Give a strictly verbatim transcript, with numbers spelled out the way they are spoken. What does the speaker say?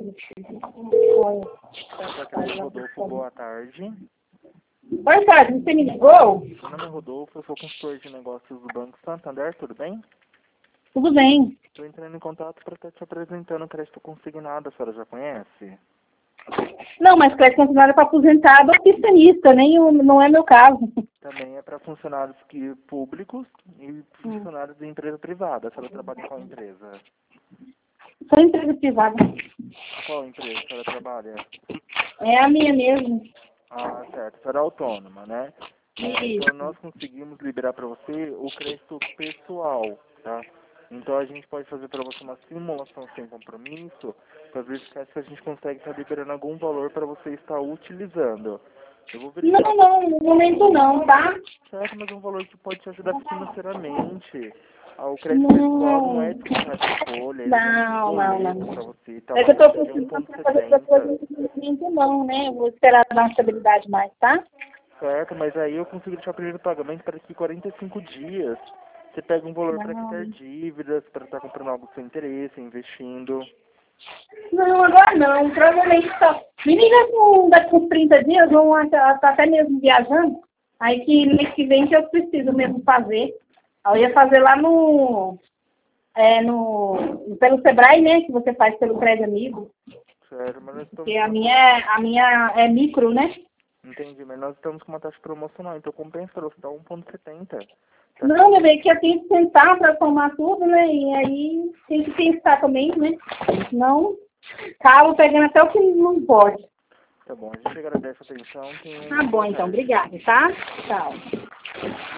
Secretário Rodolfo, boa tarde. Boa tarde, você me ligou? Meu nome é Rodolfo, eu sou consultor de negócios do Banco Santander, tudo bem? Tudo bem. Estou entrando em contato para estar te apresentando o crédito consignado, a senhora já conhece? Não, mas crédito consignado para aposentado ou pensionista, nem o, não é meu caso. Também é para funcionários que, públicos e Hum. funcionários de empresa privada. A senhora trabalha em qual empresa? Sou empresa privada. Qual empresa a senhora trabalha? É a minha mesmo. Ah, certo. A senhora é autônoma, né? É, então nós conseguimos liberar para você o crédito pessoal, tá? Então a gente pode fazer para você uma simulação sem compromisso para verificar se a gente consegue estar liberando algum valor para você estar utilizando. Eu vou verificar. Não, não, no momento não, tá? Certo, mas é um valor que pode te ajudar financeiramente. Ah, o crédito pessoal não é de contar de folha, ele Não, vem não, de não. boleto para não. você. Tá É que eu estou de um precisando ponto para fazer essa coisa setenta. no momento não, né? Eu vou esperar dar uma estabilidade mais, tá? Certo, mas aí eu consigo deixar o primeiro pagamento para daqui quarenta e cinco dias. Você pega um valor para quitar Não. dívidas, para estar comprando algo do seu interesse, investindo. Não, agora não. Provavelmente só. Me liga com, daqui uns trinta dias, vão até, até mesmo viajando. Aí que mês que vem que eu preciso mesmo fazer. Eu ia fazer lá no, é, no. Pelo Sebrae, né? Que você faz pelo Crédito Amigo. Certo, mas nós estamos Porque com a uma... minha, é- a minha é micro, né? Entendi, mas nós estamos com uma taxa promocional, então compensa para você dar um ponto setenta. Tá Não, meu bem, que eu tenho que sentar para tomar tudo, né? E aí tem que pensar também, né? Não, acabo pegando até o que não pode. Tá bom, a gente agradece a atenção. Tenha Tá uma bom, boa então. tarde. Obrigada, tá? Tchau.